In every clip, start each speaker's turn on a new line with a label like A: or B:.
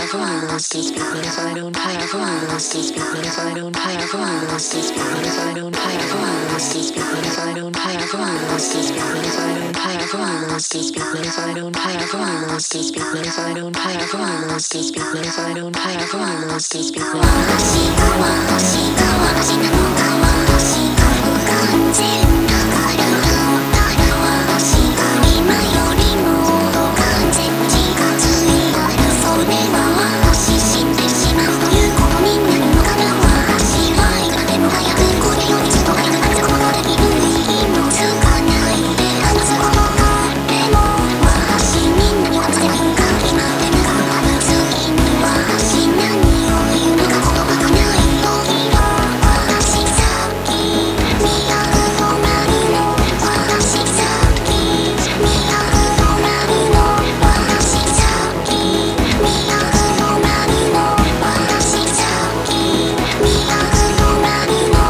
A: have any words to speak, then if I don't have any words to speak, then if I don't have any words to speak, then if I don't have any words to speak, then if I don't have any words to speak, then if I don't have any words to speak, then if I don't have any words to speak, then if I don't have any words to speak, then if I don't have any words to speak, then私が私なのか私が不完全だから私が今よりも完全に近づいたらそれは私死んでしまうということになるのかな私はいくらでも早くこれよりずっと早く話すことができる息もつかないで話すことがでも私みんなには全部が決まってなかった次に私何を言うのか言葉がない時が私さっき見合うとなるの私さっき見合うとなるの私さっき見合うとなるの私さっき見合うとなるの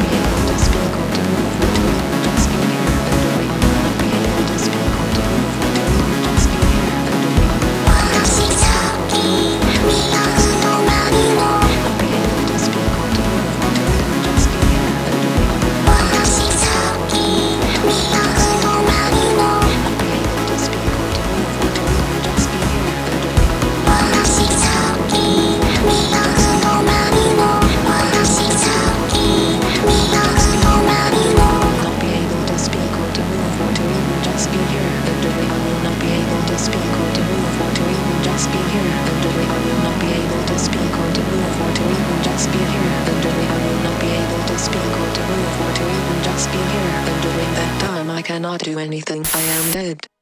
A: 私さっき見合うとなるの私さっき見合うとなるの私さっき見合うとなるの私さっき見合うとなるの Not be able to speak or to move or to even just be here and doing I will not be able to speak or to move or to even just be here and doing I will not be able to speak or to move or to even just be here and doing I will not be able to speak or to move or to even just be here and during that time I cannot do anything I am dead